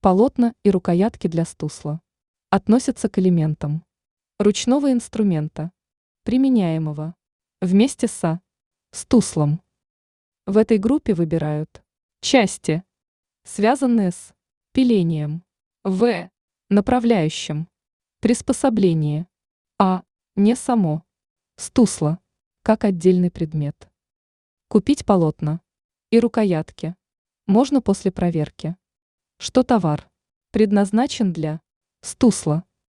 Полотна и рукоятки для стусла относятся к элементам ручного инструмента, применяемого вместе со стуслом. В этой группе выбирают части, связанные с пилением, в. направляющим, приспособление, а. не само стусло, как отдельный предмет. Купить полотна и рукоятки можно после проверки, что товар предназначен для стусла.